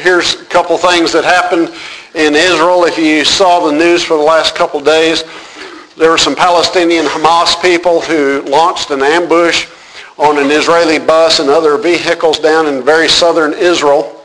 here's a couple things that happened in Israel. If you saw the news for the last couple days, there were some Palestinian Hamas people who launched an ambush on an Israeli bus and other vehicles down in very southern Israel.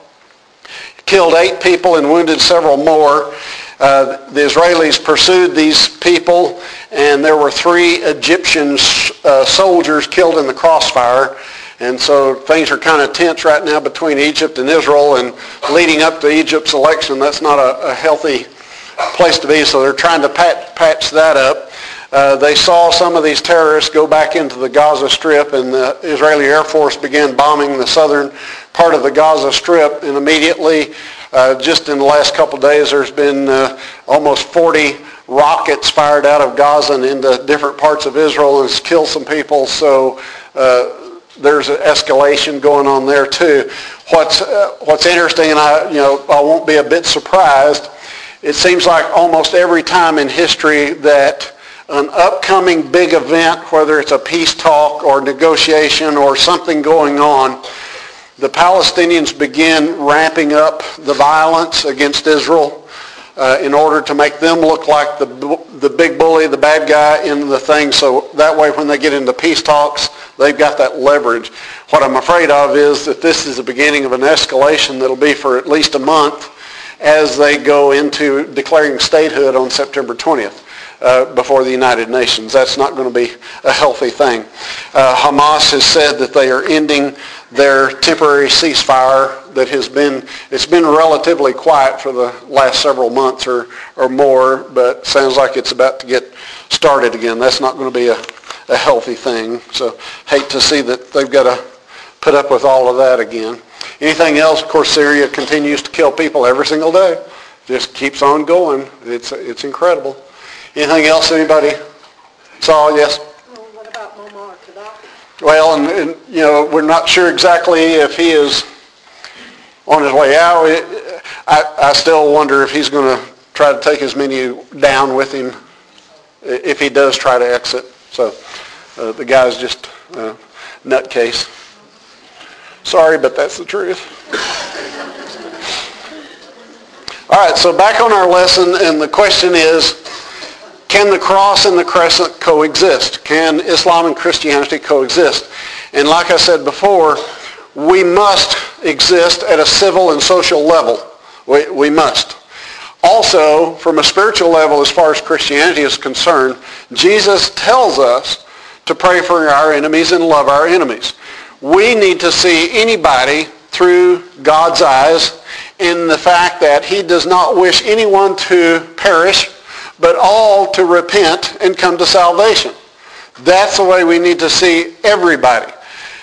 Killed 8 people and wounded several more. The Israelis pursued these people, and there were 3 Egyptian soldiers killed in the crossfire. And so things are kind of tense right now between Egypt and Israel, and leading up to Egypt's election, that's not a healthy place to be, so they're trying to patch that up. They saw some of these terrorists go back into the Gaza Strip, and the Israeli Air Force began bombing the southern part of the Gaza Strip, and immediately, just in the last couple of days, there's been almost 40 rockets fired out of Gaza and into different parts of Israel, and it's killed some people, so there's an escalation going on there too. What's interesting, and I won't be a bit surprised, it seems like almost every time in history that an upcoming big event, whether it's a peace talk or negotiation or something going on, the Palestinians begin ramping up the violence against Israel in order to make them look like the big bully, the bad guy in the thing, so that way when they get into peace talks, they've got that leverage. What I'm afraid of is that this is the beginning of an escalation that'll be for at least a month as they go into declaring statehood on September 20th. Before the United Nations. That's not going to be a healthy thing. Hamas has said that they are ending their temporary ceasefire it's been relatively quiet for the last several months or more, but sounds like it's about to get started again. That's not going to be a healthy thing. So hate to see that they've got to put up with all of that again. Anything else? Of course, Syria continues to kill people every single day. Just keeps on going. It's incredible. Anything else anybody saw? Yes? Well, what about Muammar Gaddafi? Well, and we're not sure exactly if he is on his way out. I still wonder if he's going to try to take as many down with him if he does try to exit. So the guy's just a nutcase. Sorry, but that's the truth. All right, so back on our lesson, and the question is, can the cross and the crescent coexist? Can Islam and Christianity coexist? And like I said before, we must exist at a civil and social level. We must. Also, from a spiritual level, as far as Christianity is concerned, Jesus tells us to pray for our enemies and love our enemies. We need to see anybody through God's eyes in the fact that he does not wish anyone to perish, but all to repent and come to salvation. That's the way we need to see everybody.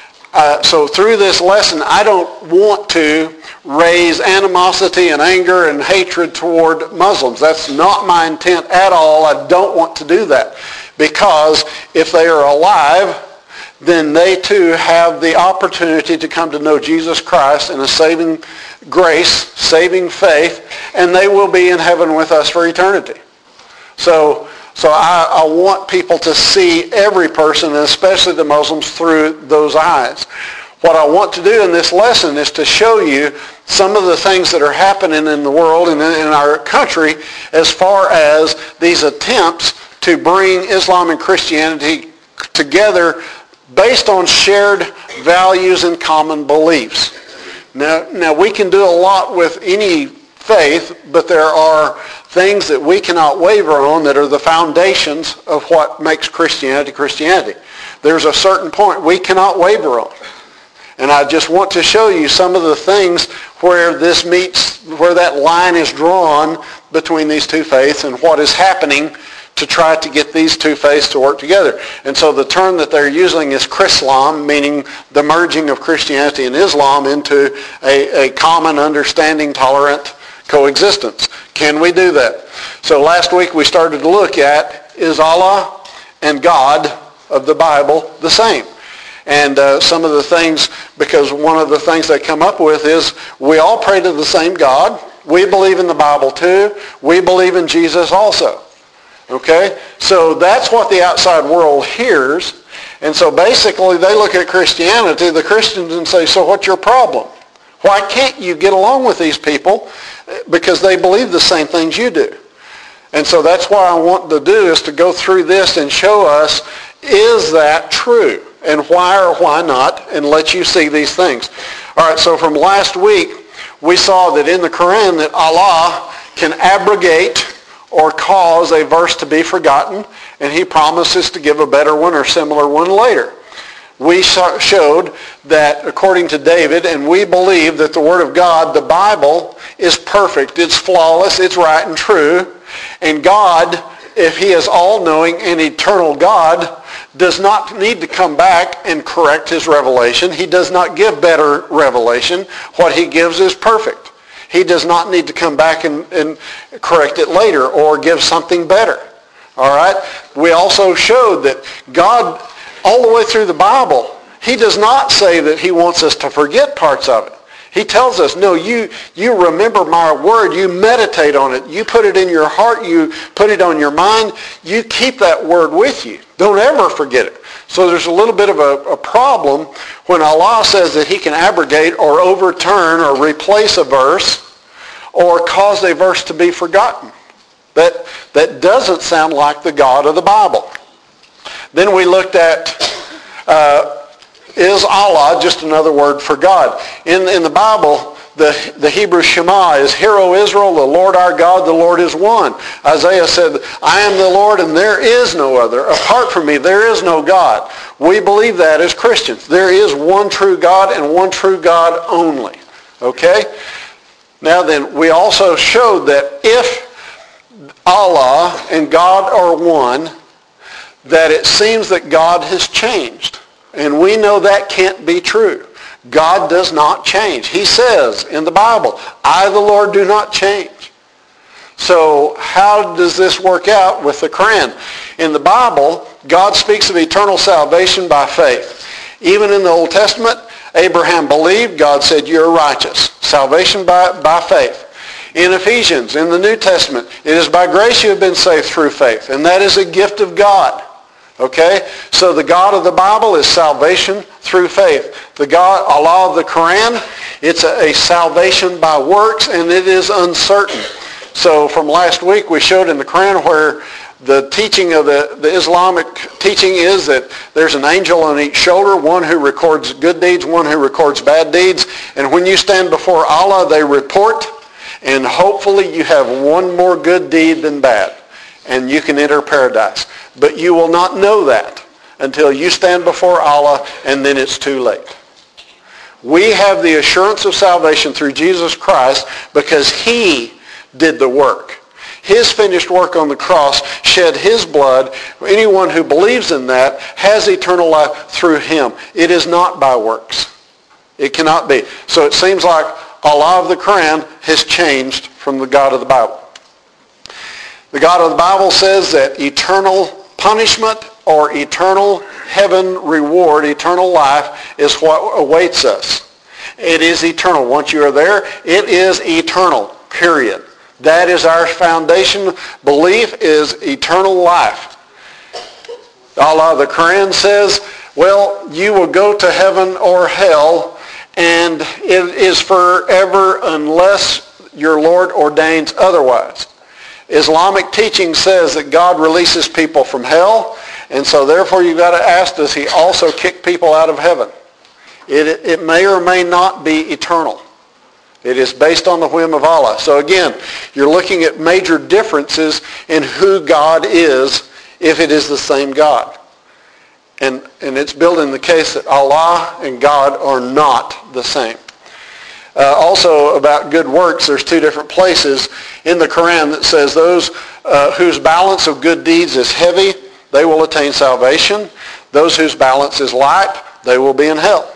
So through this lesson, I don't want to raise animosity and anger and hatred toward Muslims. That's not my intent at all. I don't want to do that. Because if they are alive, then they too have the opportunity to come to know Jesus Christ in a saving grace, saving faith, and they will be in heaven with us for eternity. So I want people to see every person, and especially the Muslims, through those eyes. What I want to do in this lesson is to show you some of the things that are happening in the world and in our country as far as these attempts to bring Islam and Christianity together based on shared values and common beliefs. Now we can do a lot with any faith, but there are things that we cannot waver on that are the foundations of what makes Christianity Christianity. There's a certain point we cannot waver on. And I just want to show you some of the things where this meets, where that line is drawn between these two faiths and what is happening to try to get these two faiths to work together. And so the term that they're using is Chrislam, meaning the merging of Christianity and Islam into a common understanding, tolerant coexistence. Can we do that? So last week we started to look at, is Allah and God of the Bible the same? And some of the things, because one of the things they come up with is we all pray to the same God. We believe in the Bible too. We believe in Jesus also. Okay? So that's what the outside world hears. And so basically they look at Christianity, the Christians, and say, so what's your problem? Why can't you get along with these people? Because they believe the same things you do. And so that's what I want to do, is to go through this and show us, is that true? And why or why not? And let you see these things. All right, so from last week, we saw that in the Quran that Allah can abrogate or cause a verse to be forgotten, and he promises to give a better one or similar one later. We showed that according to David, and we believe that the Word of God, the Bible, is perfect, it's flawless, it's right and true, and God, if he is all-knowing and eternal God, does not need to come back and correct his revelation. He does not give better revelation. What he gives is perfect. He does not need to come back and correct it later or give something better. All right? We also showed that God, all the way through the Bible, he does not say that he wants us to forget parts of it. He tells us, no, you remember my word, you meditate on it, you put it in your heart, you put it on your mind, you keep that word with you. Don't ever forget it. So there's a little bit of a problem when Allah says that he can abrogate or overturn or replace a verse or cause a verse to be forgotten. That doesn't sound like the God of the Bible. Then we looked at, is Allah just another word for God? In the Bible, the Hebrew Shema is, Hear, O Israel, the Lord our God, the Lord is one. Isaiah said, I am the Lord and there is no other. Apart from me, there is no God. We believe that as Christians. There is one true God and one true God only. Okay? Now then, we also showed that if Allah and God are one, that it seems that God has changed. And we know that can't be true. God does not change. He says in the Bible, I, the Lord, do not change. So how does this work out with the Quran? In the Bible, God speaks of eternal salvation by faith. Even in the Old Testament, Abraham believed. God said, you're righteous. Salvation by faith. In Ephesians, in the New Testament, it is by grace you have been saved through faith. And that is a gift of God. Okay? So the God of the Bible is salvation through faith. The God, Allah of the Quran, it's a salvation by works, and it is uncertain. So from last week, we showed in the Quran where the teaching of the Islamic teaching is that there's an angel on each shoulder, one who records good deeds, one who records bad deeds. And when you stand before Allah, they report, and hopefully you have one more good deed than bad, and you can enter paradise. But you will not know that until you stand before Allah, and then it's too late. We have the assurance of salvation through Jesus Christ because he did the work. His finished work on the cross shed his blood. Anyone who believes in that has eternal life through him. It is not by works. It cannot be. So it seems like Allah of the Quran has changed from the God of the Bible. The God of the Bible says that eternal punishment or eternal heaven reward, eternal life, is what awaits us. It is eternal. Once you are there, it is eternal, period. That is our foundation. Belief is eternal life. Allah of the Quran says, well, you will go to heaven or hell, and it is forever unless your Lord ordains otherwise. Islamic teaching says that God releases people from hell, and so therefore you've got to ask, does he also kick people out of heaven? It may or may not be eternal. It is based on the whim of Allah. So again, you're looking at major differences in who God is if it is the same God. And it's building the case that Allah and God are not the same. Also about good works, there's two different places in the Quran that says those whose balance of good deeds is heavy, they will attain salvation. Those whose balance is light, they will be in hell.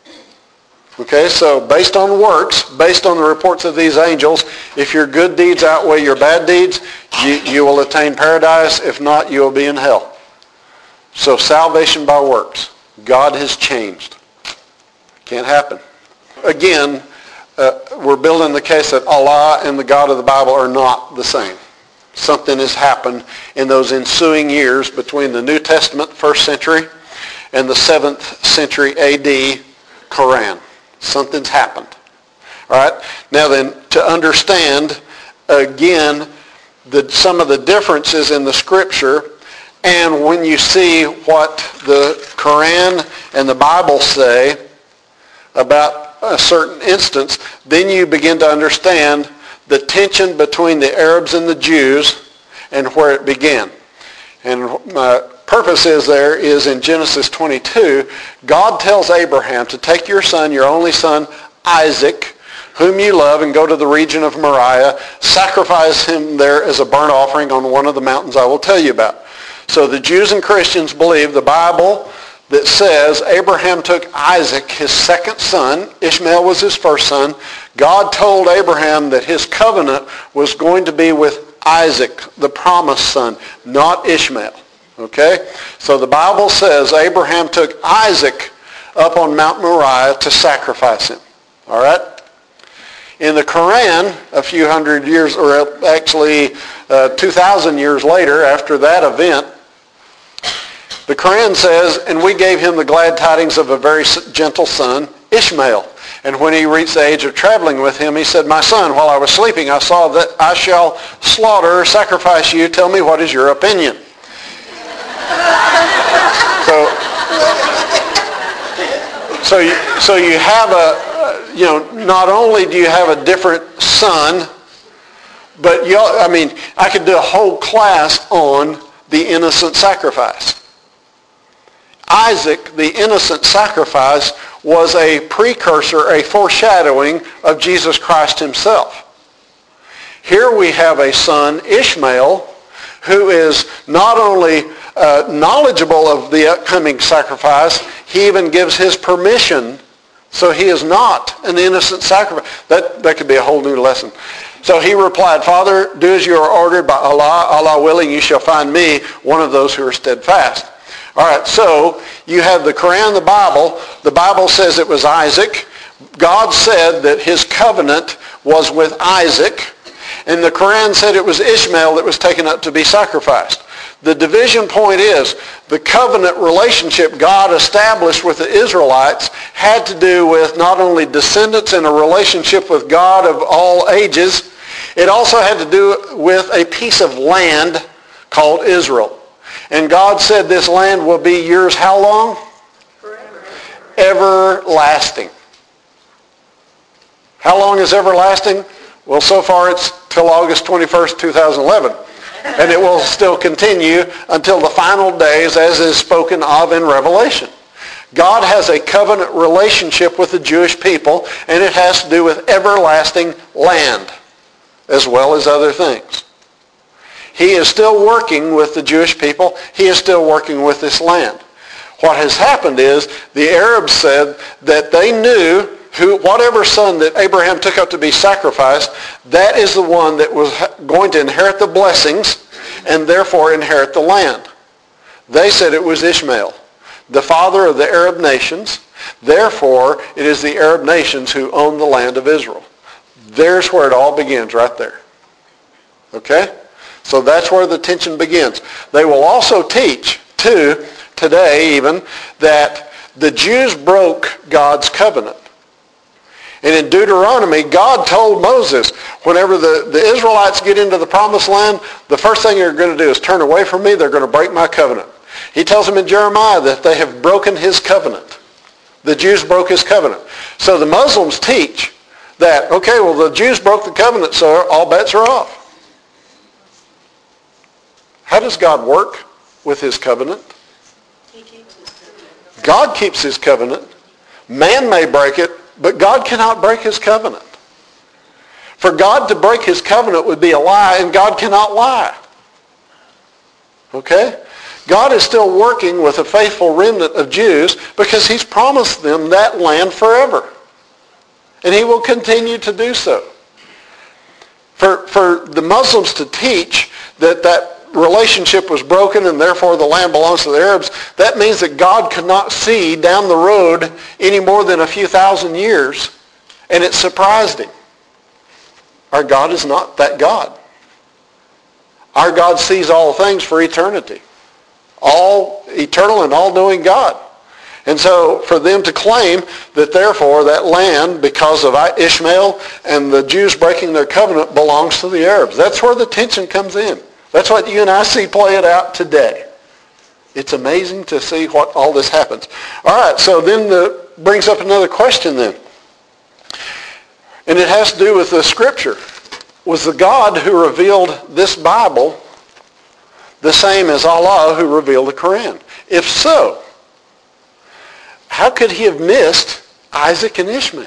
Okay, so based on works, based on the reports of these angels, if your good deeds outweigh your bad deeds, you will attain paradise. If not, you will be in hell. So salvation by works. God has changed. Can't happen. Again, we're building the case that Allah and the God of the Bible are not the same. Something has happened in those ensuing years between the New Testament, 1st century, and the 7th century AD Quran. Something's happened. All right. Now then, to understand, again, some of the differences in the Scripture, and when you see what the Quran and the Bible say about a certain instance, then you begin to understand the tension between the Arabs and the Jews and where it began. And my purpose is in Genesis 22, God tells Abraham to take your son, your only son, Isaac, whom you love, and go to the region of Moriah, sacrifice him there as a burnt offering on one of the mountains I will tell you about. So the Jews and Christians believe the Bible that says Abraham took Isaac, his second son. Ishmael was his first son. God told Abraham that his covenant was going to be with Isaac, the promised son, not Ishmael. Okay? So the Bible says Abraham took Isaac up on Mount Moriah to sacrifice him. All right? In the Quran, a few hundred years, or actually 2,000 years later, after that event, the Quran says, and we gave him the glad tidings of a very gentle son, Ishmael. And when he reached the age of traveling with him, he said, my son, while I was sleeping, I saw that I shall slaughter or sacrifice you. Tell me, what is your opinion? So you have not only do you have a different son, but I could do a whole class on the innocent sacrifice. Isaac, the innocent sacrifice, was a precursor, a foreshadowing of Jesus Christ himself. Here we have a son, Ishmael, who is not only knowledgeable of the upcoming sacrifice, he even gives his permission. So he is not an innocent sacrifice. That could be a whole new lesson. So he replied, Father, do as you are ordered by Allah. Allah willing, you shall find me one of those who are steadfast. All right, so you have the Quran, the Bible. The Bible says it was Isaac. God said that his covenant was with Isaac. And the Quran said it was Ishmael that was taken up to be sacrificed. The division point is the covenant relationship God established with the Israelites had to do with not only descendants and a relationship with God of all ages, it also had to do with a piece of land called Israel. And God said this land will be yours how long? Forever. Everlasting. How long is everlasting? Well, so far it's till August 21st, 2011. And it will still continue until the final days as is spoken of in Revelation. God has a covenant relationship with the Jewish people, and it has to do with everlasting land as well as other things. He is still working with the Jewish people. He is still working with this land. What has happened is the Arabs said that they knew whatever son that Abraham took up to be sacrificed, that is the one that was going to inherit the blessings and therefore inherit the land. They said it was Ishmael, the father of the Arab nations. Therefore, it is the Arab nations who own the land of Israel. There's where it all begins, right there. Okay? So that's where the tension begins. They will also teach, too, today even, that the Jews broke God's covenant. And in Deuteronomy, God told Moses, whenever the Israelites get into the promised land, the first thing they're going to do is turn away from me. They're going to break my covenant. He tells them in Jeremiah that they have broken his covenant. The Jews broke his covenant. So the Muslims teach that, okay, well, the Jews broke the covenant, so all bets are off. How does God work with his covenant? He keeps his covenant. God keeps his covenant. Man may break it, but God cannot break his covenant. For God to break his covenant would be a lie, and God cannot lie. Okay? God is still working with a faithful remnant of Jews because he's promised them that land forever. And he will continue to do so. For the Muslims to teach that relationship was broken and therefore the land belongs to the Arabs, that means that God could not see down the road any more than a few thousand years, and it surprised him. Our God is not that God. Our God sees all things for eternity. All eternal and all-knowing God. And so for them to claim that therefore that land, because of Ishmael and the Jews breaking their covenant, belongs to the Arabs. That's where the tension comes in. That's what you and I see play it out today. It's amazing to see what all this happens. All right, so then brings up another question then. And it has to do with the Scripture. Was the God who revealed this Bible the same as Allah who revealed the Quran? If so, how could he have missed Isaac and Ishmael?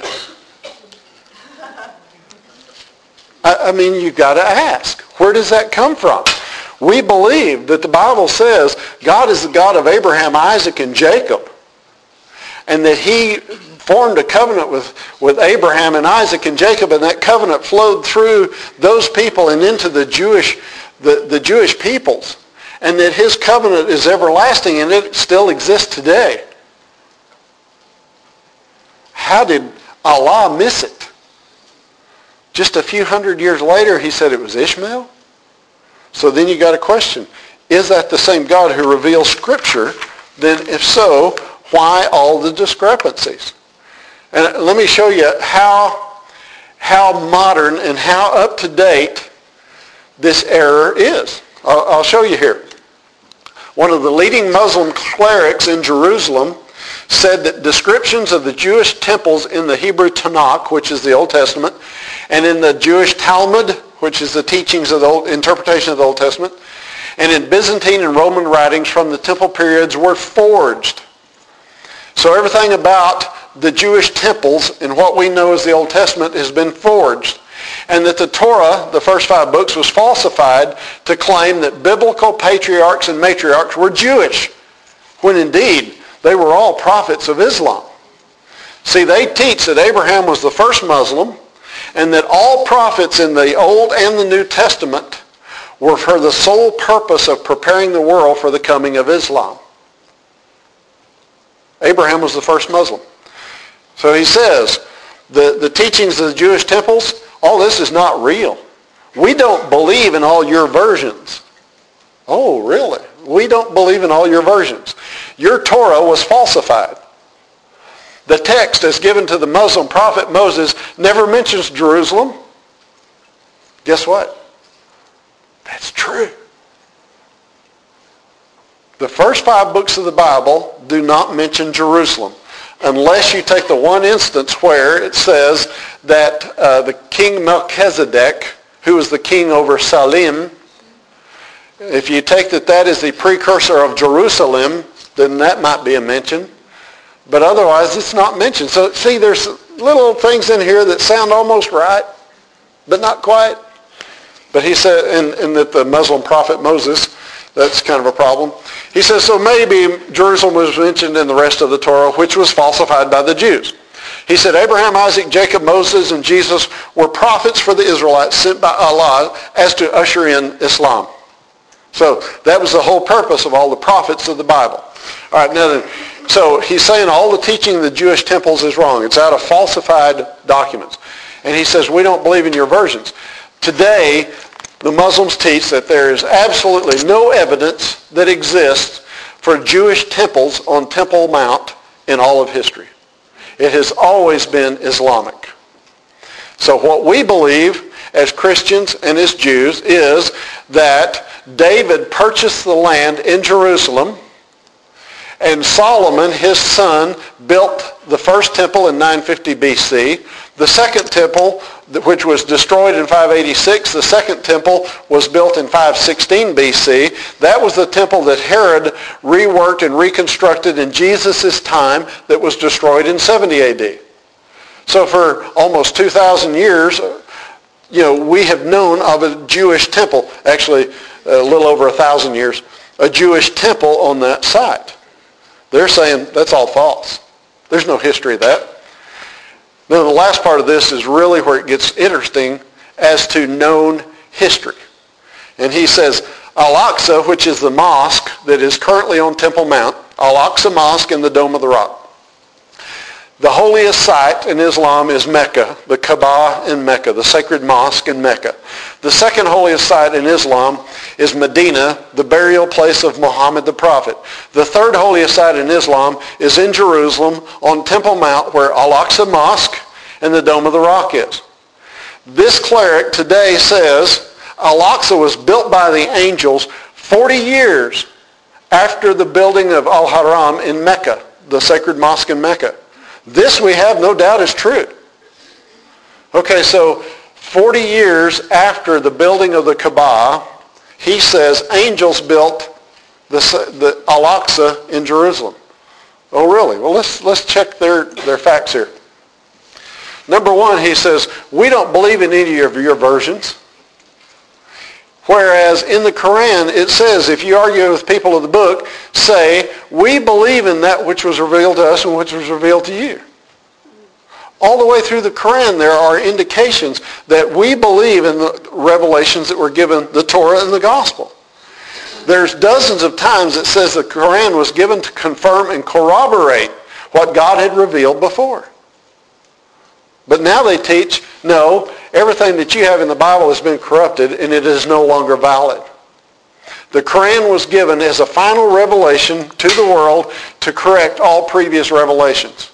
I mean, you've got to ask, where does that come from? We believe that the Bible says God is the God of Abraham, Isaac, and Jacob, and that he formed a covenant with Abraham and Isaac and Jacob, and that covenant flowed through those people and into the Jewish peoples, and that his covenant is everlasting and it still exists today. How did Allah miss it? Just a few hundred years later, he said it was Ishmael? So then you got a question. Is that the same God who reveals Scripture? Then if so, why all the discrepancies? And let me show you how modern and how up to date this error is. I'll show you here. One of the leading Muslim clerics in Jerusalem said that descriptions of the Jewish temples in the Hebrew Tanakh, which is the Old Testament, and in the Jewish Talmud, which is the teachings of the interpretation of the Old Testament, and in Byzantine and Roman writings from the temple periods were forged. So everything about the Jewish temples in what we know as the Old Testament has been forged. And that the Torah, the first 5 books, was falsified to claim that biblical patriarchs and matriarchs were Jewish, when indeed they were all prophets of Islam. See, they teach that Abraham was the first Muslim, and that all prophets in the Old and the New Testament were for the sole purpose of preparing the world for the coming of Islam. Abraham was the first Muslim. So he says, the teachings of the Jewish temples, all this is not real. We don't believe in all your versions. Oh, really? We don't believe in all your versions. Your Torah was falsified. The text as given to the Muslim prophet Moses never mentions Jerusalem. Guess what? That's true. The first 5 books of the Bible do not mention Jerusalem, unless you take the one instance where it says that the king Melchizedek, who was the king over Salem, if you take that is the precursor of Jerusalem, then that might be a mention. But otherwise, it's not mentioned. So see, there's little things in here that sound almost right, but not quite. But he said, and that the Muslim prophet Moses, that's kind of a problem. He says, so maybe Jerusalem was mentioned in the rest of the Torah, which was falsified by the Jews. He said, Abraham, Isaac, Jacob, Moses, and Jesus were prophets for the Israelites sent by Allah as to usher in Islam. So that was the whole purpose of all the prophets of the Bible. All right, now then, so he's saying all the teaching of the Jewish temples is wrong. It's out of falsified documents. And he says, we don't believe in your versions. Today, the Muslims teach that there is absolutely no evidence that exists for Jewish temples on Temple Mount in all of history. It has always been Islamic. So what we believe as Christians and as Jews is that David purchased the land in Jerusalem, and Solomon, his son, built the first temple in 950 BC. The second temple, which was destroyed in 586, the second temple was built in 516 BC. That was the temple that Herod reworked and reconstructed in Jesus' time that was destroyed in 70 AD. So for almost 2,000 years, we have known of a Jewish temple, actually a little over 1,000 years, a Jewish temple on that site. They're saying that's all false. There's no history of that. Now the last part of this is really where it gets interesting as to known history. And he says, Al-Aqsa, which is the mosque that is currently on Temple Mount, Al-Aqsa Mosque in the Dome of the Rock. The holiest site in Islam is Mecca, the Kaaba in Mecca, the sacred mosque in Mecca. The second holiest site in Islam is Medina, the burial place of Muhammad the Prophet. The third holiest site in Islam is in Jerusalem on Temple Mount, where Al-Aqsa Mosque and the Dome of the Rock is. This cleric today says Al-Aqsa was built by the angels 40 years after the building of Al-Haram in Mecca, the sacred mosque in Mecca. This, we have no doubt, is true. Okay, so 40 years after the building of the Kaaba, he says angels built the Al-Aqsa in Jerusalem. Oh, really? Well, let's check their facts here. Number one, he says, we don't believe in any of your versions. Whereas in the Quran, it says, if you argue with people of the book, say, we believe in that which was revealed to us and which was revealed to you. All the way through the Quran, there are indications that we believe in the revelations that were given, the Torah and the Gospel. There's dozens of times it says the Quran was given to confirm and corroborate what God had revealed before. But now they teach, no, everything that you have in the Bible has been corrupted and it is no longer valid. The Quran was given as a final revelation to the world to correct all previous revelations.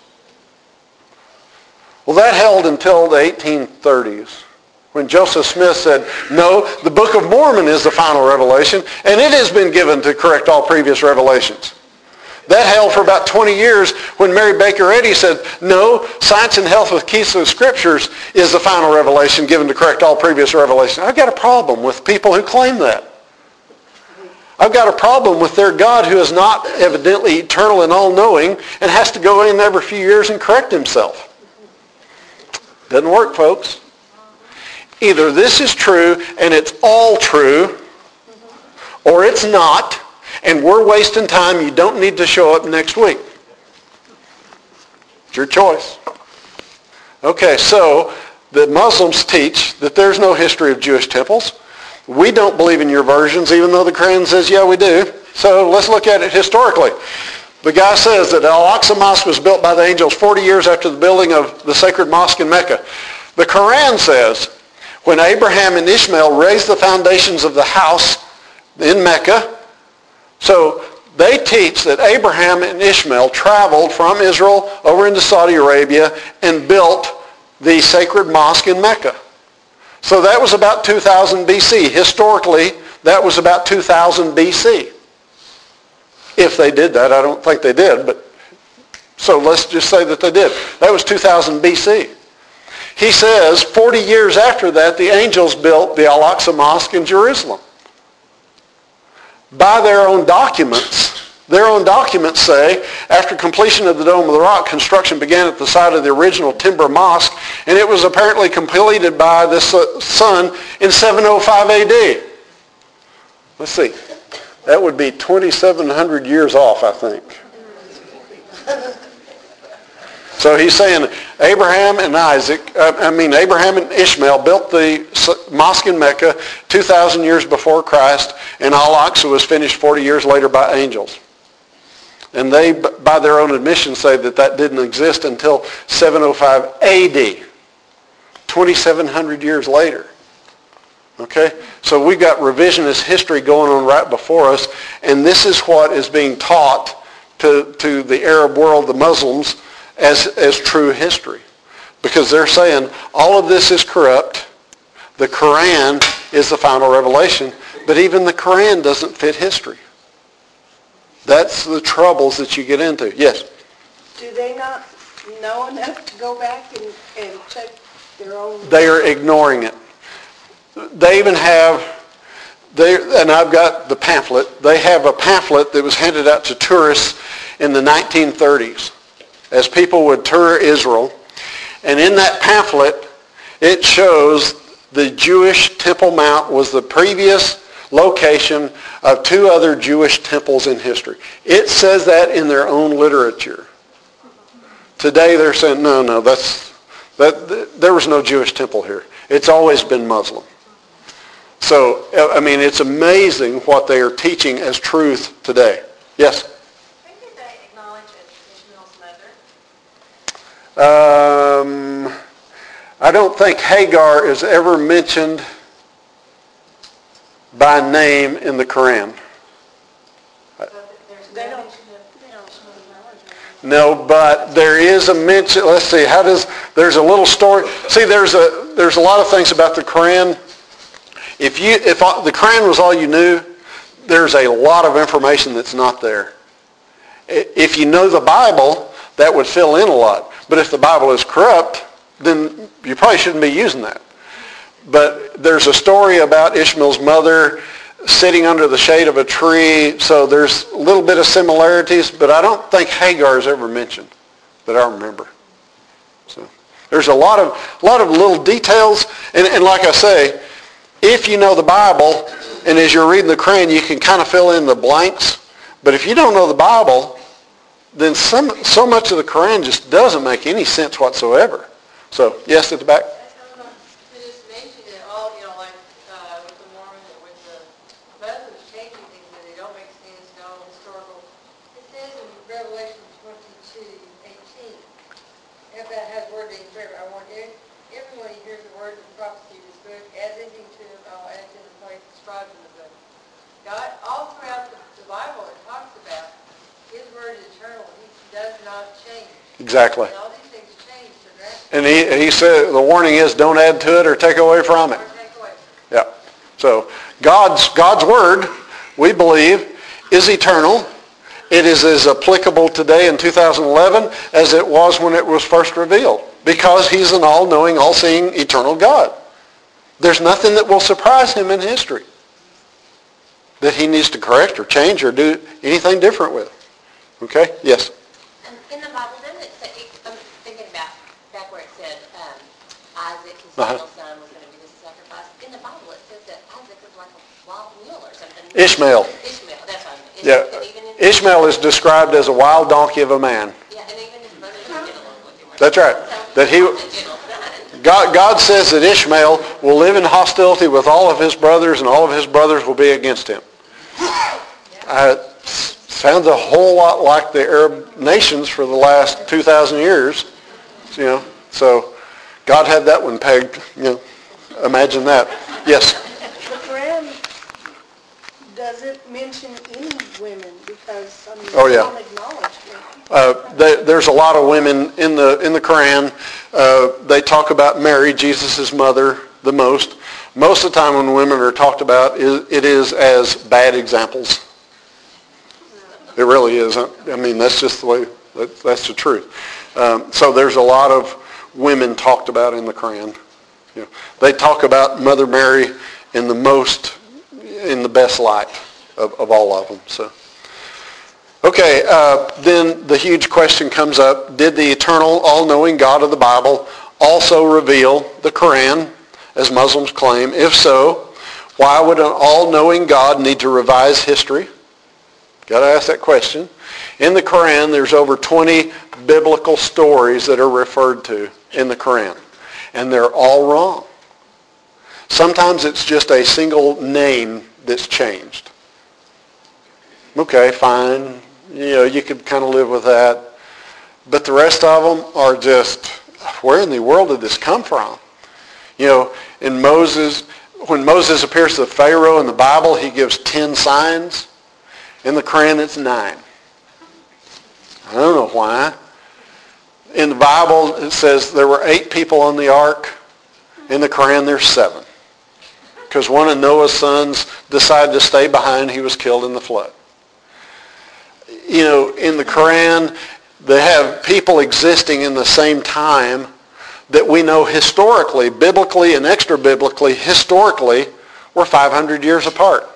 Well, that held until the 1830s, when Joseph Smith said, no, the Book of Mormon is the final revelation and it has been given to correct all previous revelations. That held for about 20 years when Mary Baker Eddy said, no, Science and Health with Keys to the Scriptures is the final revelation given to correct all previous revelations. I've got a problem with people who claim that. I've got a problem with their God who is not evidently eternal and all-knowing and has to go in every few years and correct himself. Doesn't work, folks. Either this is true and it's all true, or it's not, and we're wasting time. You don't need to show up next week. It's your choice. Okay, so the Muslims teach that there's no history of Jewish temples. We don't believe in your versions, even though the Quran says, yeah, we do. So let's look at it historically. The guy says that Al-Aqsa Mosque was built by the angels 40 years after the building of the sacred mosque in Mecca. The Quran says, when Abraham and Ishmael raised the foundations of the house in Mecca, so they teach that Abraham and Ishmael traveled from Israel over into Saudi Arabia and built the sacred mosque in Mecca. So that was about 2000 BC. Historically, that was about 2000 BC. If they did that, I don't think they did, but so let's just say that they did. That was 2000 BC. He says 40 years after that, the angels built the Al-Aqsa Mosque in Jerusalem. By their own documents say, after completion of the Dome of the Rock, construction began at the site of the original timber mosque, and it was apparently completed by the sun in 705 AD. Let's see. That would be 2,700 years off, I think. So he's saying Abraham and Ishmael built the mosque in Mecca 2,000 years before Christ, and Al-Aqsa was finished 40 years later by angels. And they, by their own admission, say that that didn't exist until 705 AD, 2,700 years later. Okay? So we've got revisionist history going on right before us, and this is what is being taught to the Arab world, the Muslims, as true history. Because they're saying all of this is corrupt. The Quran is the final revelation, but even the Quran doesn't fit history. That's the troubles that you get into. Yes? Do they not know enough to go back and check their own? They are ignoring it. They even have, and I've got the pamphlet, they have a pamphlet that was handed out to tourists in the 1930s as people would tour Israel. And in that pamphlet, it shows the Jewish Temple Mount was the previous location of two other Jewish temples in history. It says that in their own literature. Today they're saying, no, there was no Jewish temple here. It's always been Muslim. So, I mean, it's amazing what they are teaching as truth today. Yes? When did they acknowledge Ishmael's I don't think Hagar is ever mentioned by name in the Quran. They don't. No, but there is a mention. Let's see. There's a little story. See, there's a lot of things about the Quran. If the Quran was all you knew, there's a lot of information that's not there. If you know the Bible, that would fill in a lot. But if the Bible is corrupt, then you probably shouldn't be using that. But there's a story about Ishmael's mother sitting under the shade of a tree, so there's a little bit of similarities, but I don't think Hagar is ever mentioned that I remember. So there's a lot of little details, and like I say, if you know the Bible, and as you're reading the Quran, you can kind of fill in the blanks, but if you don't know the Bible, then so much of the Quran just doesn't make any sense whatsoever. So, yes, at the back? Exactly. And all these things change And he said the warning is don't add to it or take away from it. Yeah. So God's word, we believe, is eternal. It is as applicable today in 2011 as it was when it was first revealed, because he's an all-knowing, all-seeing, eternal God. There's nothing that will surprise him in history that he needs to correct or change or do anything different with. Okay? Yes? In the Bible, doesn't it say, I'm thinking about back where it said Isaac, his final son, was going to be the sacrifice. In the Bible, it says that Isaac is like a wild mule or something. Ishmael, that's what I mean. Yeah. Ishmael is described as a wild donkey of a man. Yeah, and even his brother was gentle with him. That's right. That God says that Ishmael will live in hostility with all of his brothers, and all of his brothers will be against him. Sounds a whole lot like the Arab nations for the last 2,000 years. So God had that one pegged. Imagine that. Yes. The Quran doesn't mention any women because they don't acknowledge women. There's a lot of women in the Quran. They talk about Mary, Jesus' mother, the most. Most of the time when women are talked about, it is as bad examples. It really is. I mean, that's just the way, that's the truth. So there's a lot of women talked about in the Quran. They talk about Mother Mary in the best light of all of them. So, okay, then the huge question comes up, did the eternal, all-knowing God of the Bible also reveal the Quran, as Muslims claim? If so, why would an all-knowing God need to revise history? Got to ask that question. In the Quran, there's over 20 biblical stories that are referred to in the Quran, and they're all wrong. Sometimes it's just a single name that's changed. Okay, fine. You could kind of live with that. But the rest of them are just, where in the world did this come from? In Moses, when Moses appears to the Pharaoh in the Bible, he gives 10 signs. In the Quran, it's 9. I don't know why. In the Bible, it says there were 8 people on the ark. In the Quran, there's 7. Because one of Noah's sons decided to stay behind. He was killed in the flood. In the Quran, they have people existing in the same time that we know historically, biblically and extra-biblically, historically, were 500 years apart.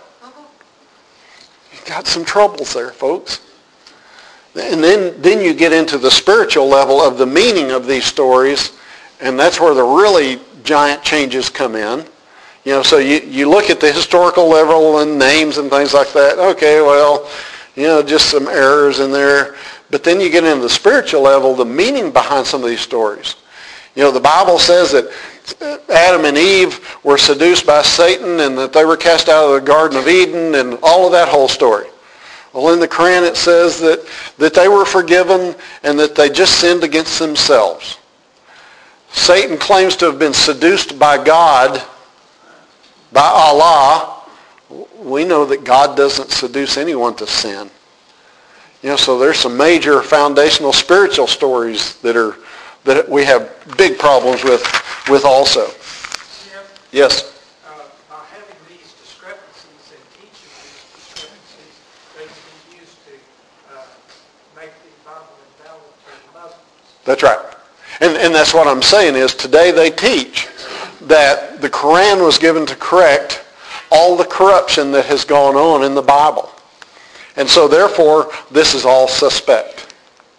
Got some troubles there, folks. And then you get into the spiritual level of the meaning of these stories, and that's where the really giant changes come in. So you look at the historical level and names and things like that. Okay, well, just some errors in there. But then you get into the spiritual level, the meaning behind some of these stories. The Bible says that Adam and Eve were seduced by Satan and that they were cast out of the Garden of Eden and all of that whole story. Well, in the Quran it says that they were forgiven and that they just sinned against themselves. Satan claims to have been seduced by God, by Allah. We know that God doesn't seduce anyone to sin. So there's some major foundational spiritual stories that we have big problems with also. Jim, Yes. by having these discrepancies and teaching these discrepancies, they can be used to make the Bible invalid to Muslims. That's right. And that's what I'm saying is today they teach that the Quran was given to correct all the corruption that has gone on in the Bible. And so therefore, this is all suspect.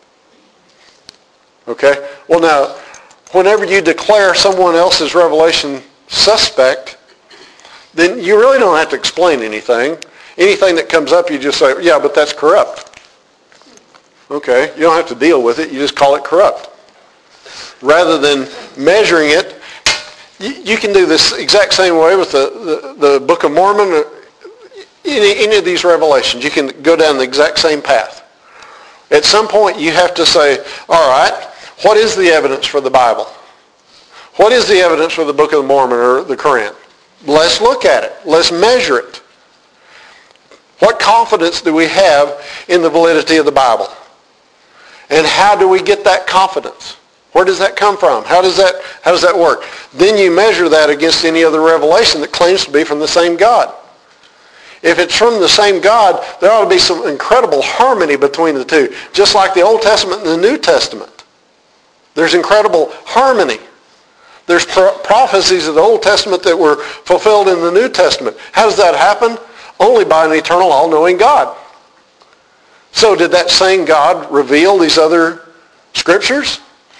Okay? Well now, whenever you declare someone else's revelation suspect, then you really don't have to explain anything. Anything that comes up, you just say, yeah, but that's corrupt. Okay? You don't have to deal with it. You just call it corrupt. Rather than measuring it, you can do this exact same way with the Book of Mormon, or any of these revelations. You can go down the exact same path. At some point, you have to say, all right, what is the evidence for the Bible? What is the evidence for the Book of Mormon or the Quran? Let's look at it. Let's measure it. What confidence do we have in the validity of the Bible? And how do we get that confidence? Where does that come from? How does that work? Then you measure that against any other revelation that claims to be from the same God. If it's from the same God, there ought to be some incredible harmony between the two. Just like the Old Testament and the New Testament. There's incredible harmony. There's prophecies of the Old Testament that were fulfilled in the New Testament. How does that happen? Only by an eternal, all-knowing God. So did that same God reveal these other scriptures?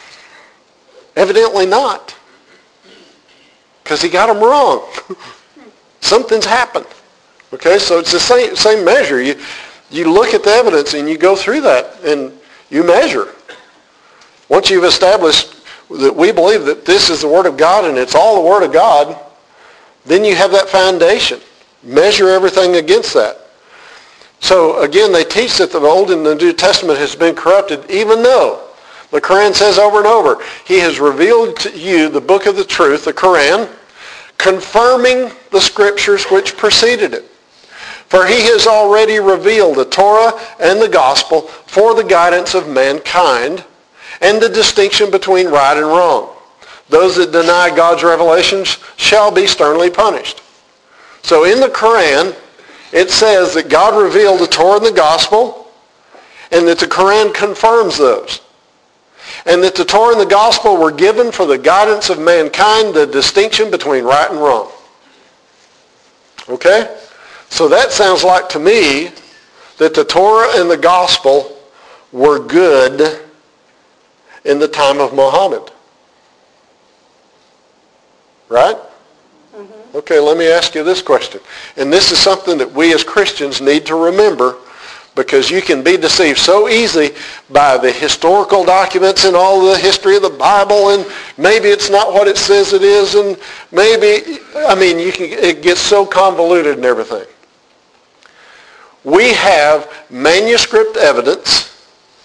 Evidently not. Because he got them wrong. Something's happened. Okay, so it's the same measure. You look at the evidence and you go through that and you measure. Once you've established that we believe that this is the Word of God and it's all the Word of God, then you have that foundation. Measure everything against that. So again, they teach that the Old and the New Testament has been corrupted, even though the Quran says over and over, he has revealed to you the book of the truth, the Quran, confirming the scriptures which preceded it. For he has already revealed the Torah and the gospel for the guidance of mankind and the distinction between right and wrong. Those that deny God's revelations shall be sternly punished. So in the Quran, it says that God revealed the Torah and the gospel, and that the Quran confirms those. And that the Torah and the gospel were given for the guidance of mankind, the distinction between right and wrong. Okay? So that sounds like to me that the Torah and the gospel were good in the time of Muhammad. Right? Mm-hmm. Okay, let me ask you this question. And this is something that we as Christians need to remember, because you can be deceived so easy by the historical documents and all the history of the Bible, and maybe it's not what it says it is, and maybe, it gets so convoluted and everything. We have manuscript evidence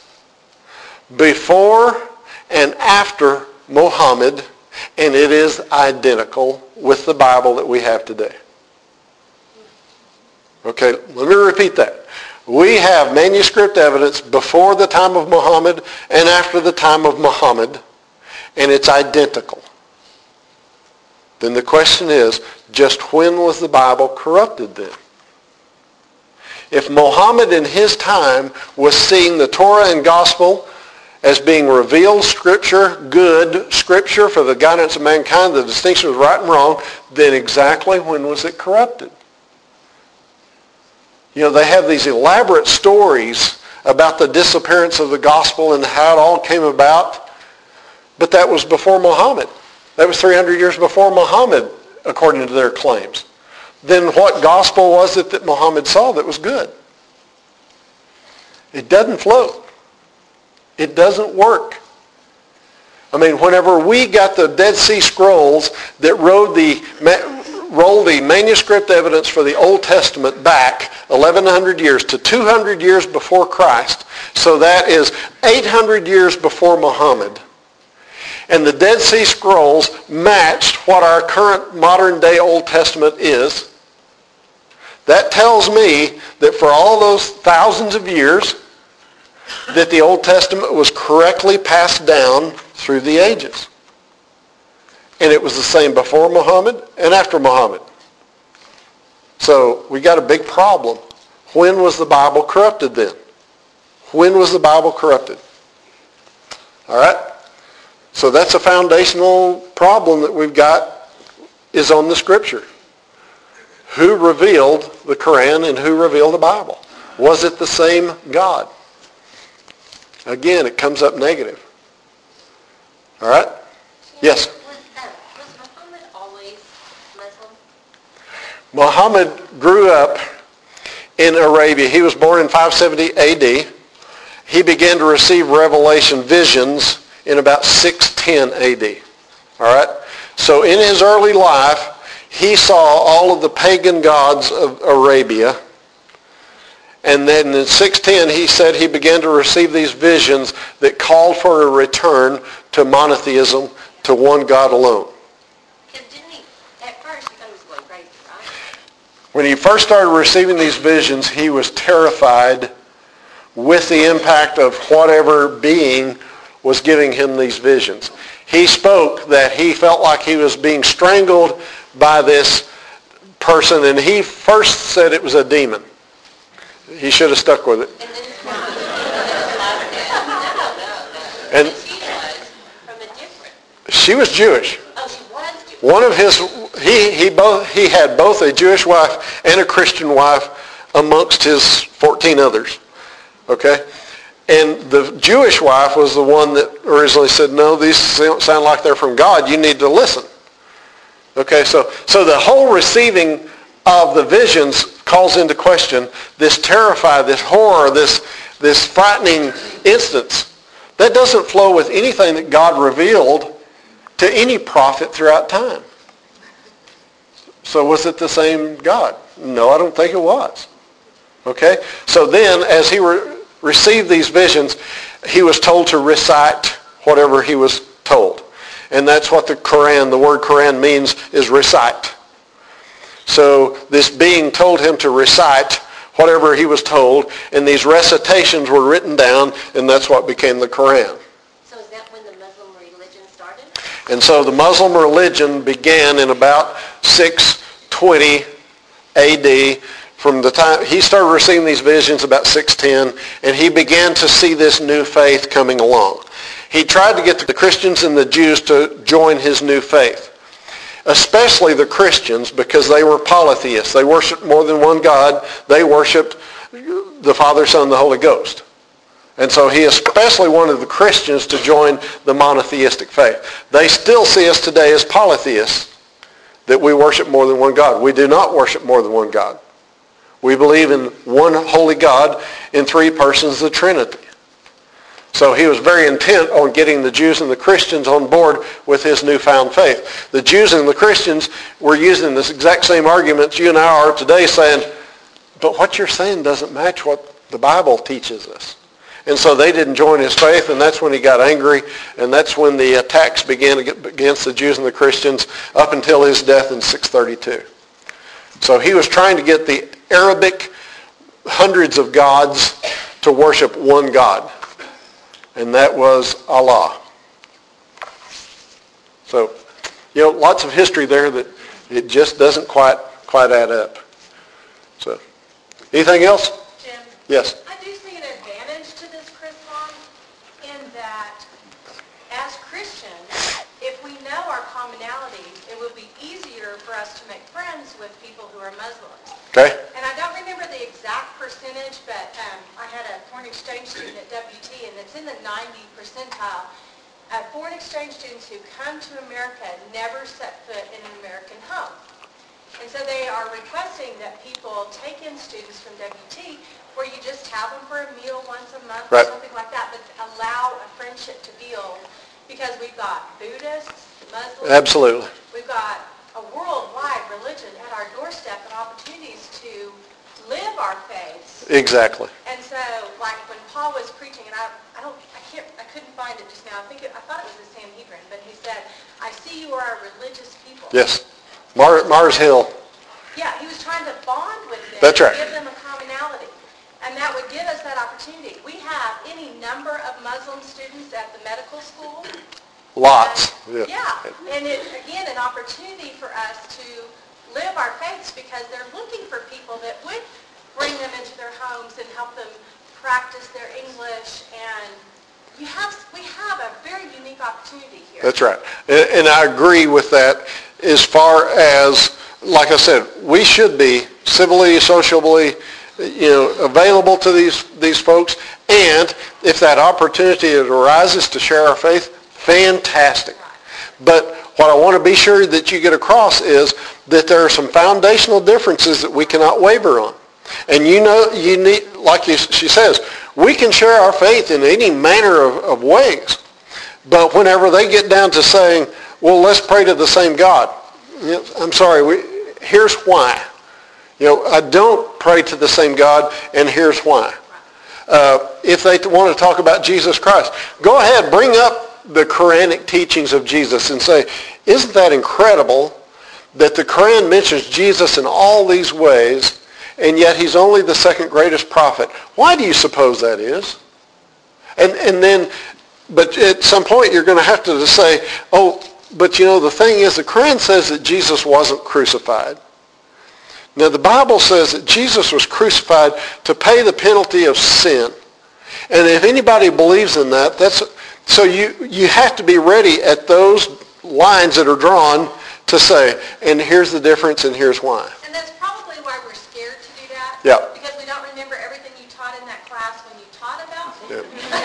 before and after Muhammad, and it is identical with the Bible that we have today. Okay, let me repeat that. We have manuscript evidence before the time of Muhammad and after the time of Muhammad, and it's identical. Then the question is, just when was the Bible corrupted then? If Muhammad in his time was seeing the Torah and gospel as being revealed scripture, good scripture for the guidance of mankind, the distinction of right and wrong, then exactly when was it corrupted? They have these elaborate stories about the disappearance of the gospel and how it all came about, but that was before Muhammad. That was 300 years before Muhammad, according to their claims. Then what gospel was it that Muhammad saw that was good? It doesn't float. It doesn't work. whenever we got the Dead Sea Scrolls that wrote roll the manuscript evidence for the Old Testament back 1,100 years to 200 years before Christ. So that is 800 years before Muhammad. And the Dead Sea Scrolls matched what our current modern day Old Testament is. That tells me that for all those thousands of years, that the Old Testament was correctly passed down through the ages. And it was the same before Muhammad and after Muhammad. So we got a big problem. When was the Bible corrupted then? When was the Bible corrupted? All right? So that's a foundational problem that we've got, is on the Scripture. Who revealed the Quran and who revealed the Bible? Was it the same God? Again, it comes up negative. All right? Yes? Was Muhammad always Muslim? Muhammad grew up in Arabia. He was born in 570 AD. He began to receive revelation visions in about 610 AD. All right? So in his early life, he saw all of the pagan gods of Arabia. And then in 610, he said he began to receive these visions that called for a return to monotheism, to one God alone. Because didn't he, at first, he thought he was going crazy, right? When he first started receiving these visions, he was terrified with the impact of whatever being was giving him these visions. He spoke that he felt like he was being strangled by this person, and he first said it was a demon. He should have stuck with it. And And she was from a different. she was Jewish. Oh, she was Jewish. One of his, he had both a Jewish wife and a Christian wife amongst his 14 others. Okay? And the Jewish wife was the one that originally said, no, these sound like they're from God. You need to listen. Okay, so the whole receiving of the visions calls into question this terrify, this horror, this frightening instance. That doesn't flow with anything that God revealed to any prophet throughout time. So was it the same God? No, I don't think it was. Okay? So then, as he received these visions, he was told to recite whatever he was told. And that's what the Quran, the word Quran means, is recite. So this being told him to recite whatever he was told, and these recitations were written down, and that's what became the Quran. So is that when the Muslim religion started? And so the Muslim religion began in about 620 AD. From the time he started receiving these visions, about 610, and he began to see this new faith coming along. He tried to get the Christians and the Jews to join his new faith, especially the Christians, because they were polytheists. They worshiped more than one God. They worshiped the Father, Son, and the Holy Ghost. And so he especially wanted the Christians to join the monotheistic faith. They still see us today as polytheists, that we worship more than one God. We do not worship more than one God. We believe in one holy God in three persons, the Trinity. So he was very intent on getting the Jews and the Christians on board with his newfound faith. The Jews and the Christians were using this exact same arguments you and I are today, saying, but what you're saying doesn't match what the Bible teaches us. And so they didn't join his faith, and that's when he got angry, and that's when the attacks began against the Jews and the Christians up until his death in 632. So he was trying to get the Arabic hundreds of gods to worship one God, and that was Allah. So, lots of history there that it just doesn't quite add up. So, anything else? Jim? Yes. I do see an advantage to this Chrislam in that as Christians, if we know our commonalities, it will be easier for us to make friends with people who are Muslims. Okay. And I don't remember the exact percentage, but I had a foreign exchange student at WT, and it's in the 90 percentile. Foreign exchange students who come to America never set foot in an American home. And so they are requesting that people take in students from WT where you just have them for a meal once a month Right. or something like that, but allow a friendship to build, because we've got Buddhists, Muslims. Absolutely. We've got a worldwide religion Exactly. And so, like when Paul was preaching, and I couldn't find it just now. I thought it was the Sanhedrin, but he said, "I see you are a religious people." Yes. Mars Hill. Yeah, he was trying to bond with them. That's right. Give them a commonality. And that would give us that opportunity. We have any number of Muslim students at the medical school. Lots. Yeah. And it, again, an opportunity for us to live our faiths because they're looking for people that would bring them into their homes and help them practice their English. And we have a very unique opportunity here. That's right. And I agree with that as far as, like I said, we should be civilly, sociably, available to these folks. And if that opportunity arises to share our faith, fantastic. But what I want to be sure that you get across is that there are some foundational differences that we cannot waver on. And you need, like she says, we can share our faith in any manner of ways. But whenever they get down to saying, well, let's pray to the same God, I'm sorry, here's why. I don't pray to the same God, and here's why. If they want to talk about Jesus Christ, go ahead, bring up the Quranic teachings of Jesus and say, isn't that incredible that the Quran mentions Jesus in all these ways, and yet he's only the second greatest prophet? Why do you suppose that is? And then, but at some point you're going to have to say, oh, but the thing is, the Quran says that Jesus wasn't crucified. Now, the Bible says that Jesus was crucified to pay the penalty of sin. And if anybody believes in that, so you have to be ready at those lines that are drawn to say, and here's the difference and here's why. And that's probably why we're scared to do that. Yeah. Because we don't remember everything you taught in that class when you taught about it.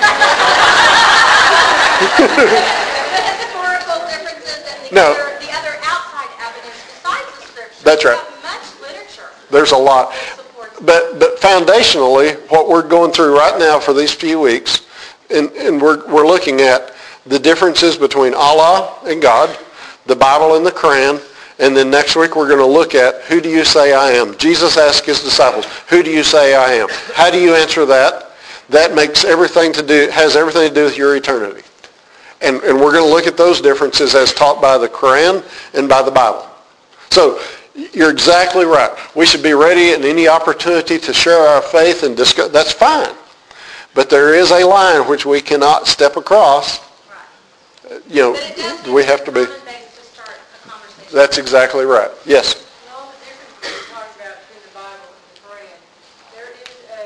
The historical differences and the other outside evidence besides the scripture. That's right. There's a lot. But foundationally, what we're going through right now for these few weeks, and we're looking at the differences between Allah and God, the Bible and the Quran, and then next week we're going to look at, who do you say I am? Jesus asked his disciples, who do you say I am? How do you answer that? That has everything to do with your eternity. And we're going to look at those differences as taught by the Quran and by the Bible. So, you're exactly right. We should be ready in any opportunity to share our faith and discuss. That's fine. But there is a line which we cannot step across. Right. We have to be. That's exactly right. Yes. All the differences we talk about between the Bible and the Quran. There is a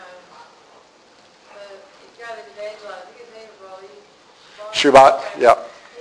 guy that did evangelize. I think his name was Shubat. Yeah.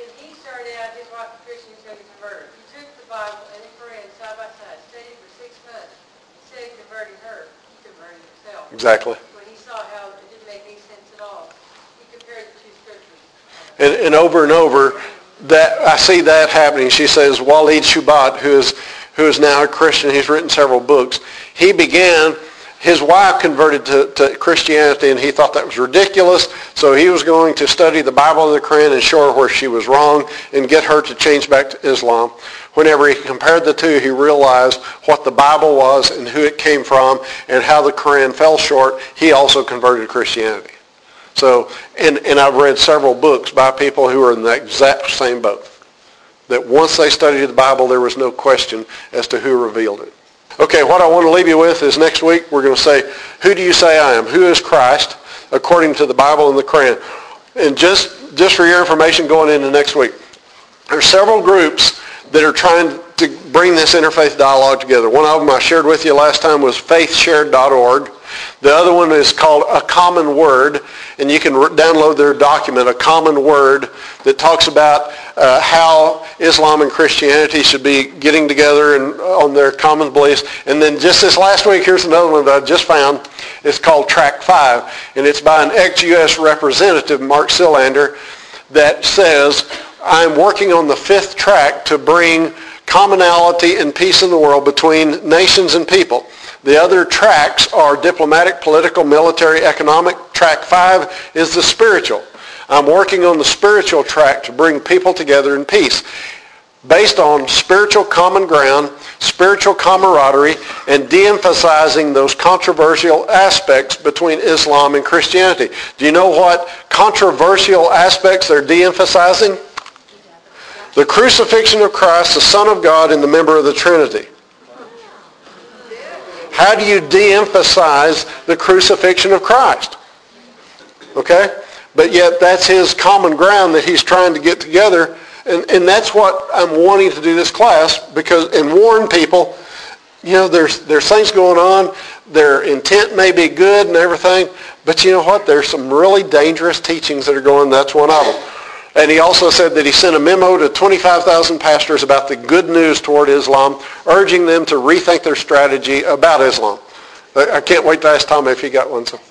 Exactly. When he saw how it didn't make any sense at all, he compared the two scriptures. And over, that I see that happening. She says, Walid Shubat, who is now a Christian, he's written several books. His wife converted to Christianity, and he thought that was ridiculous, so he was going to study the Bible and the Quran and show her where she was wrong and get her to change back to Islam. Whenever he compared the two, he realized what the Bible was and who it came from and how the Quran fell short. He also converted to Christianity. So, and I've read several books by people who are in the exact same boat. That once they studied the Bible, there was no question as to who revealed it. Okay, what I want to leave you with is next week we're going to say, who do you say I am? Who is Christ according to the Bible and the Quran? And just for your information going into next week, there are several groups that are trying to bring this interfaith dialogue together. One of them I shared with you last time was faithshared.org. The other one is called A Common Word, and you can download their document, A Common Word, that talks about how Islam and Christianity should be getting together and on their common beliefs. And then just this last week, here's another one that I just found. It's called Track 5, and it's by an ex-U.S. representative, Mark Sillander, that says, I'm working on the 5th track to bring commonality and peace in the world between nations and people. The other tracks are diplomatic, political, military, economic. Track 5 is the spiritual. I'm working on the spiritual track to bring people together in peace. Based on spiritual common ground, spiritual camaraderie, and de-emphasizing those controversial aspects between Islam and Christianity. Do you know what controversial aspects they're de-emphasizing? The crucifixion of Christ, the Son of God, and the member of the Trinity. How do you de-emphasize the crucifixion of Christ? Okay? But yet that's his common ground that he's trying to get together. And that's what I'm wanting to do this class, and warn people, there's things going on. Their intent may be good and everything, but you know what? There's some really dangerous teachings that are going. That's one of them. And he also said that he sent a memo to 25,000 pastors about the good news toward Islam, urging them to rethink their strategy about Islam. I can't wait to ask Tommy if he got one. So,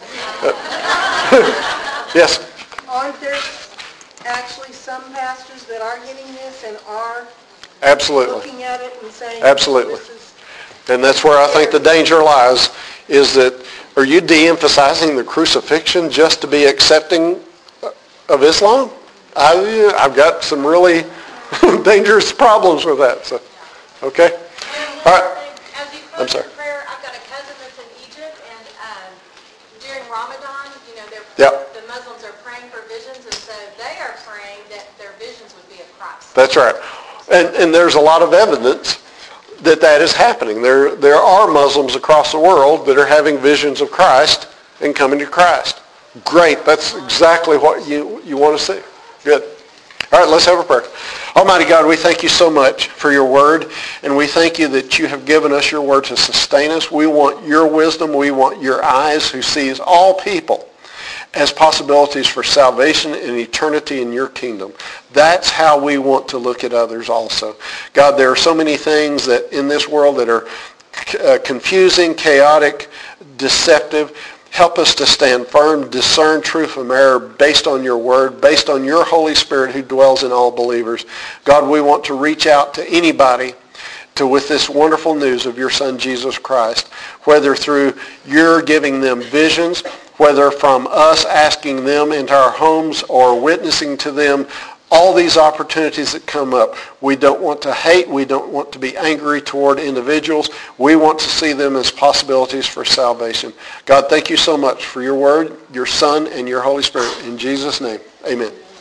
yes? Aren't there actually some pastors that are getting this and are Absolutely. looking at it and saying, Absolutely. this is... And that's where I think the danger lies, is that are you de-emphasizing the crucifixion just to be accepting of Islam? I've got some really dangerous problems with that. So, okay? All right. As you I'm close sorry. in prayer, I've got a cousin that's in Egypt, and during Ramadan, Yep. the Muslims are praying for visions, and so they are praying that their visions would be of Christ. That's right. And there's a lot of evidence that is happening. There are Muslims across the world that are having visions of Christ and coming to Christ. Great. That's exactly what you want to see. Good. All right, let's have a prayer. Almighty God, we thank you so much for your word, and we thank you that you have given us your word to sustain us. We want your wisdom. We want your eyes who sees all people as possibilities for salvation and eternity in your kingdom. That's how we want to look at others also. God, there are so many things that in this world that are confusing, chaotic, deceptive. Help us to stand firm, discern truth from error based on your word, based on your Holy Spirit who dwells in all believers. God, we want to reach out to anybody with this wonderful news of your Son, Jesus Christ, whether through your giving them visions, whether from us asking them into our homes or witnessing to them. All these opportunities that come up, we don't want to hate. We don't want to be angry toward individuals. We want to see them as possibilities for salvation. God, thank you so much for your word, your Son, and your Holy Spirit. In Jesus' name, amen.